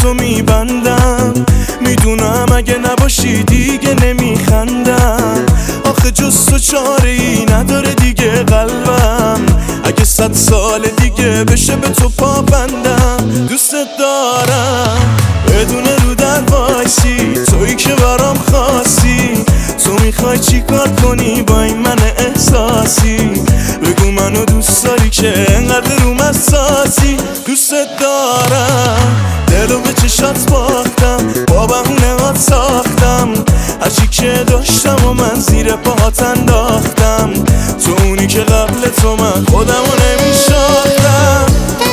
تو میبندم، میدونم اگه نباشی دیگه نمیخندم. آخه جز تو چاره ای نداره دیگه قلبم، اگه 100 سال دیگه بشه به تو پابندم. دوستت دارم بدون رو در وایسی، تویی که برام خاصی. تو میخوای چی کار کنی با این من احساسی؟ بگو منو دوست داری که انقدر روم اساسی. دوستت دارم دلو به چشات باختم، با بهونه هات ساختم. هرچی که داشتم و من زیر پاهات انداختم. تو اونی که قبل تو من خودمو نمیشاختم.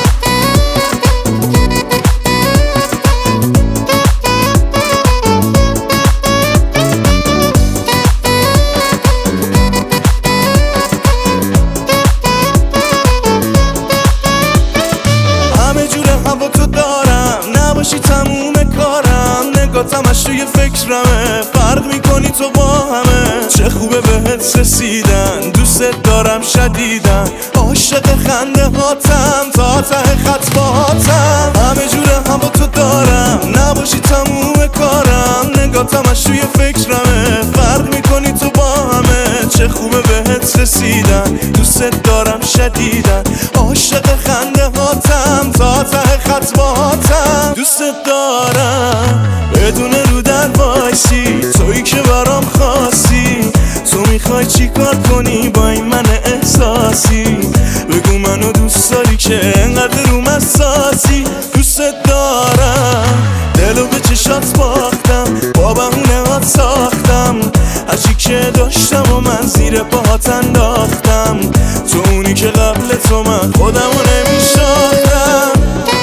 نباشی تموم کارم، نگاتم اش توی فکرمه. فرق میکنی تو با همه، چه خوبه بهت رسیدن. دوستت دارم شدیدن، عاشق خنده هاتم، تا ته خط باهاتم. همه جوره هم با تو دارم، نباشی تموم کارم. نگاتم اش توی فکرمه، فرق میکنی تو با همه. چه خوبه بهت رسیدن، دوستت دارم شدیدن، عاشق خنده هاتم، تا ته خط باهاتم. دوستت دارم بدون رو در وایسی، تویی که برام خاصی. تو میخوای چی کار کنی با این من احساسی؟ بگو منو دوست داری که انقدر روم اساسی. دوستت دارم دلو به چشات باختم، با بهونه هات ساختم. هرچی که داشتم و من زیر پاهات انداختم. تو اونی که قبل تو من خودمو نمیشاختم.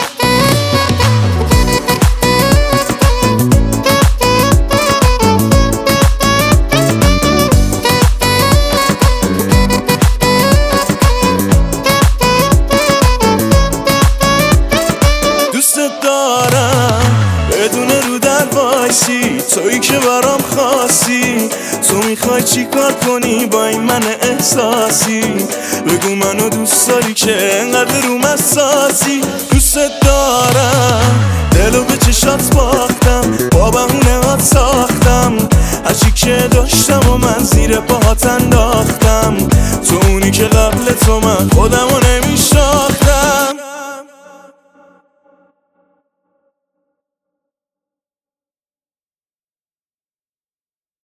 دوستت دارم بدون رو در وایسی، تویی که برام خاصی. تو میخوای چی کار کنی با این من احساسی؟ بگو منو دوست داری که انقدر روم اساسی. دوستت دارم دلو به چشات باختم، با بهونه هات ساختم. هرچی که داشتم و من زیر پاهات انداختم. تو اونی که قبل تو من خودمو نمیشاختم.